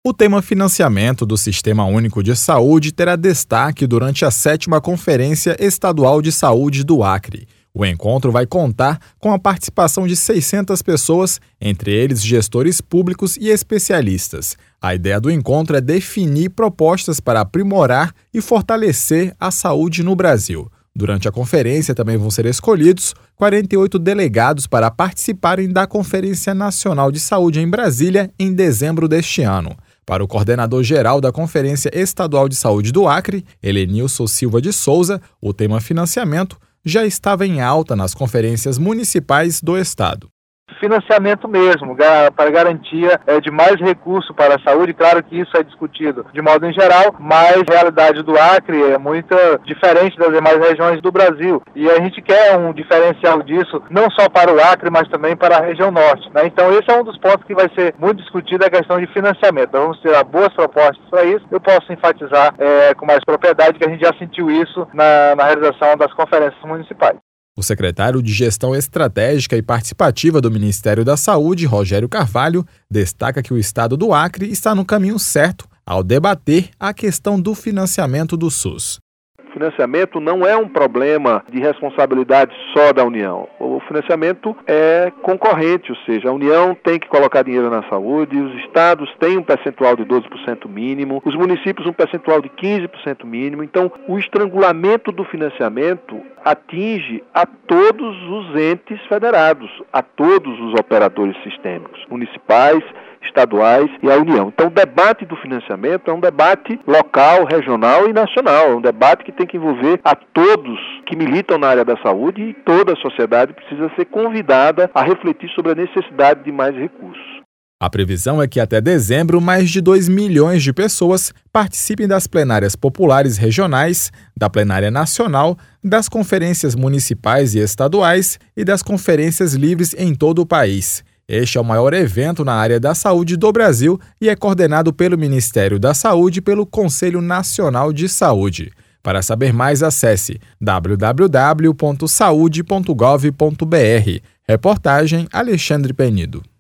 O tema financiamento do Sistema Único de Saúde terá destaque durante a 7ª Conferência Estadual de Saúde do Acre. O encontro vai contar com a participação de 600 pessoas, entre eles gestores públicos e especialistas. A ideia do encontro é definir propostas para aprimorar e fortalecer a saúde no Brasil. Durante a conferência também vão ser escolhidos 48 delegados para participarem da Conferência Nacional de Saúde em Brasília em dezembro deste ano. Para o coordenador-geral da Conferência Estadual de Saúde do Acre, Helenilson Silva de Souza, o tema financiamento já estava em alta nas conferências municipais do estado. Financiamento mesmo, para garantia de mais recurso para a saúde. Claro que isso é discutido de modo em geral, mas a realidade do Acre é muito diferente das demais regiões do Brasil. E a gente quer um diferencial disso, não só para o Acre, mas também para a região norte, né? Então esse é um dos pontos que vai ser muito discutido, a questão de financiamento. Então, vamos ter boas propostas para isso. Eu posso enfatizar com mais propriedade que a gente já sentiu isso na realização das conferências municipais. O secretário de Gestão Estratégica e Participativa do Ministério da Saúde, Rogério Carvalho, destaca que o estado do Acre está no caminho certo ao debater a questão do financiamento do SUS. O financiamento não é um problema de responsabilidade só da União. O financiamento é concorrente, ou seja, a União tem que colocar dinheiro na saúde, os estados têm um percentual de 12% mínimo, os municípios um percentual de 15% mínimo. Então, o estrangulamento do financiamento atinge a todos os entes federados, a todos os operadores sistêmicos, municipais, estaduais e a União. Então, o debate do financiamento é um debate local, regional e nacional. É um debate que tem que envolver a todos que militam na área da saúde e toda a sociedade precisa ser convidada a refletir sobre a necessidade de mais recursos. A previsão é que até dezembro, mais de 2 milhões de pessoas participem das plenárias populares regionais, da plenária nacional, das conferências municipais e estaduais e das conferências livres em todo o país. Este é o maior evento na área da saúde do Brasil e é coordenado pelo Ministério da Saúde e pelo Conselho Nacional de Saúde. Para saber mais, acesse www.saude.gov.br. Reportagem Alexandre Penido.